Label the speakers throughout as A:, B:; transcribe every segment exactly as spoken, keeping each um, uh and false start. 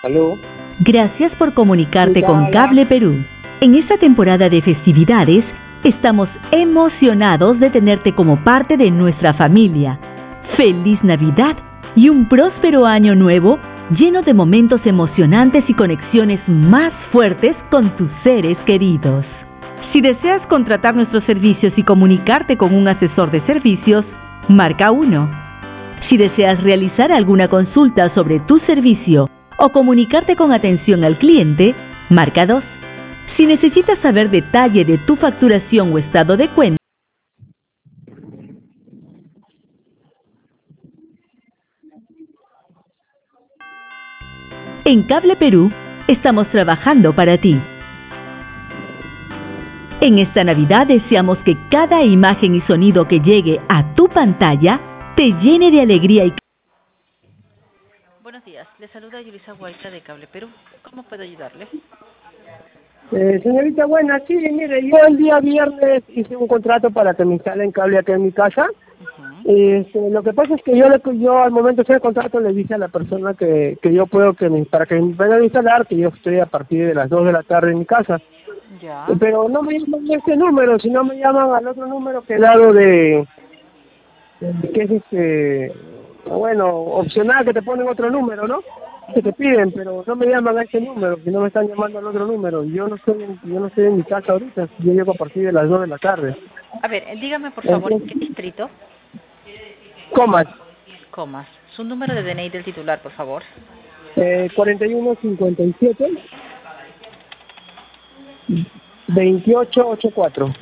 A: Aló.
B: Gracias por comunicarte
A: ¿Qué
B: con
A: tal?
B: Cable Perú. En esta temporada de festividades, estamos emocionados de tenerte como parte de nuestra familia. ¡Feliz Navidad y un próspero año nuevo lleno de momentos emocionantes y conexiones más fuertes con tus seres queridos! Si deseas contratar nuestros servicios y comunicarte con un asesor de servicios, marca uno. Si deseas realizar alguna consulta sobre tu servicio o comunicarte con atención al cliente, marca dos. Si necesitas saber detalle de tu facturación o estado de cuenta, en Cable Perú estamos trabajando para ti. En esta Navidad deseamos que cada imagen y sonido que llegue a tu pantalla te llene de alegría y...
C: Buenos días, le saluda Yulisa Huayta de Cable Perú. ¿Cómo puedo ayudarle?
A: Eh, señorita, buena, sí, mire, yo el día viernes hice un contrato para que me instalen cable acá en mi casa.
C: Uh-huh.
A: Este, lo que pasa es que yo le, yo al momento de hacer el contrato le dije a la persona que, que yo puedo que me, para que me vengan a instalar, que yo estoy a partir de las dos de la tarde en mi casa.
C: Ya.
A: Pero no me llaman a este número, sino me llaman al otro número que he dado de, de que es este, bueno, opcional, que te ponen otro número, ¿no? Que te piden, pero no me llaman a ese número, sino me están llamando al otro número. Yo no estoy en, yo no estoy en mi casa ahorita, yo llego a partir de las dos de la tarde.
C: A ver, eh, dígame por favor, ¿en
A: Entonces,
C: qué distrito?
A: comas,
C: Comas. Su número de D N I del titular, por favor.
A: eh, cuarenta y uno cincuenta y siete veintiocho ochenta y cuatro.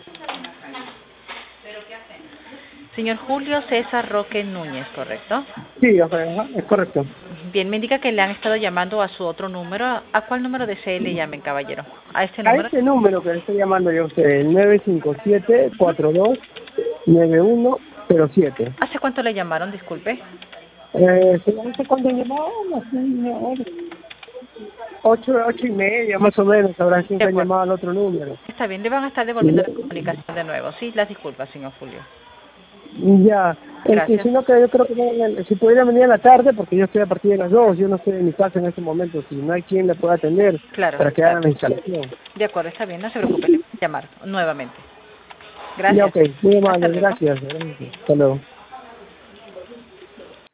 C: Señor Julio César Roque Núñez, ¿correcto?
A: Sí, o sea, ajá, es correcto.
C: Bien, me indica que le han estado llamando a su otro número. ¿A cuál número desea le llamen, caballero? ¿A este
A: A
C: número?
A: este número que le estoy llamando yo a usted, el nueve cinco siete cuatro dos nueve uno cero siete.
C: ¿Hace cuánto le llamaron, disculpe?
A: Eh, no sé cuándo llamó, no sé, no, ocho, ocho y media más o menos, habrá quien
C: De
A: que ha
C: acuerdo.
A: llamado al otro número.
C: Está bien, le van a estar devolviendo la comunicación de nuevo. Sí, las disculpas, señor Julio.
A: Ya, este,
C: Gracias.
A: sino que yo creo que no, si pudiera venir a la tarde, porque yo estoy a partir de las dos, yo no estoy en mi casa en este momento, si no hay quien le pueda atender
C: Claro,
A: para que
C: claro.
A: hagan la instalación.
C: De acuerdo, está bien, no se preocupe, le voy a llamar nuevamente. Gracias.
A: Ya, ok, muy
C: Hasta
A: amable,
C: luego.
A: gracias, gracias. Hasta luego.